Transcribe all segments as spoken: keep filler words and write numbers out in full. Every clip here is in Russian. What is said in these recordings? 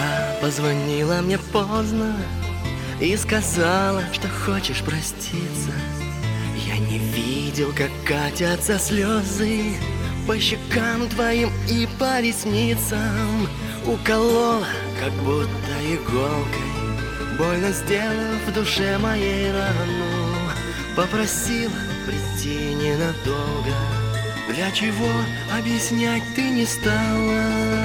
Вчера позвонила мне поздно и сказала, что хочешь проститься. Я не видел, как катятся слезы по щекам твоим и по ресницам. Уколола, как будто иголкой, больно сделав в душе моей рану. Попросила прийти ненадолго, для чего объяснять ты не стала.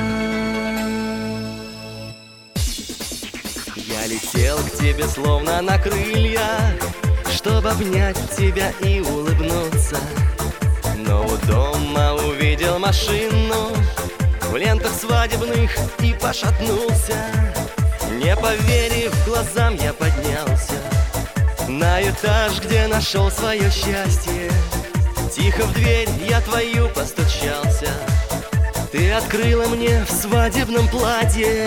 Я летел к тебе словно на крыльях, чтобы обнять тебя и улыбнуться. Но у дома увидел машину в лентах свадебных и пошатнулся. Не поверив глазам, я поднялся на этаж, где нашел свое счастье. Тихо в дверь я твою постучался. Ты открыла мне в свадебном платье.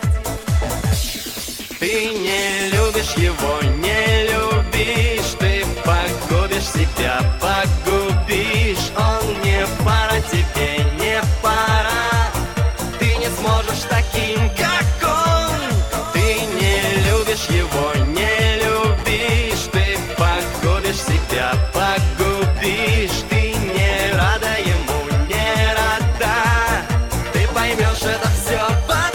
Ты не любишь его, не любишь. Ты погубишь себя, погубишь. Он не пара тебе, не пара. Ты не сможешь таким, как он. Ты не любишь его, не любишь. Ты погубишь себя, погубишь. Ты не рада ему, не рада. Ты поймешь это все потом.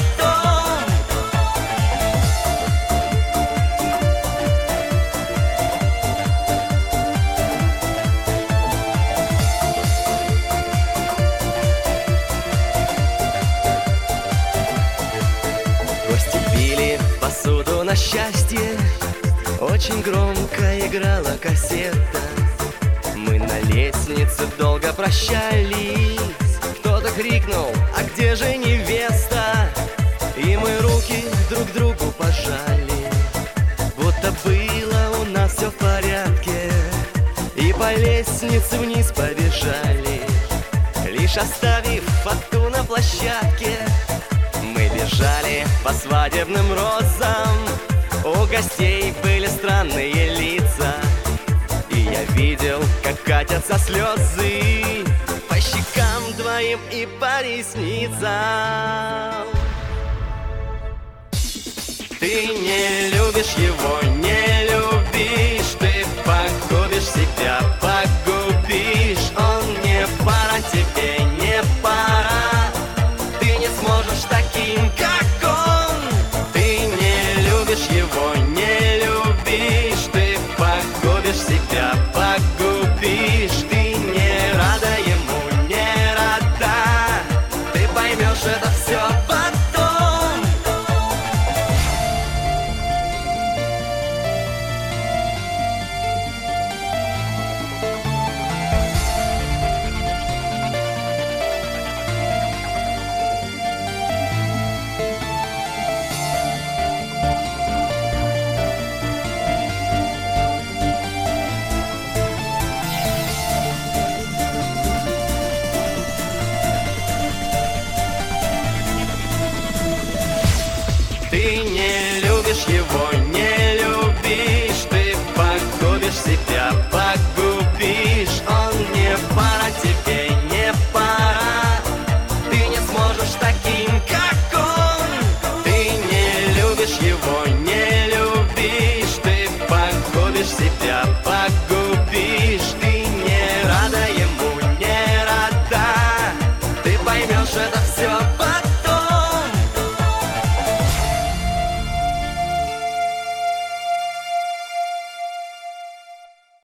Посуду на счастье, очень громко играла кассета. Мы на лестнице долго прощались. Кто-то крикнул: а где же невеста? И мы руки друг другу пожали, будто было у нас все в порядке. И по лестнице вниз побежали, лишь оставив фату на площадке. Мы бежали по свадебным розам, у гостей были странные лица. И я видел, как катятся слезы по щекам твоим и по ресницам. Ты не любишь его, не любишь. Ты погубишь себя, погубишь. Он не пара тебе, не пара. Ты не сможешь таким, как он. Ты не любишь его, не любишь. Ты погубишь себя, погубишь. Ты не рада ему, не рада. Ты поймешь это все потом. Ты не любишь его, не любишь. Ты погубишь себя, погубишь. Он не пара тебе, не пара. Ты не сможешь таким, как он. Ты не любишь его, не любишь. Ты погубишь себя, погубишь. Ты не рада ему, не рада. Ты поймешь это все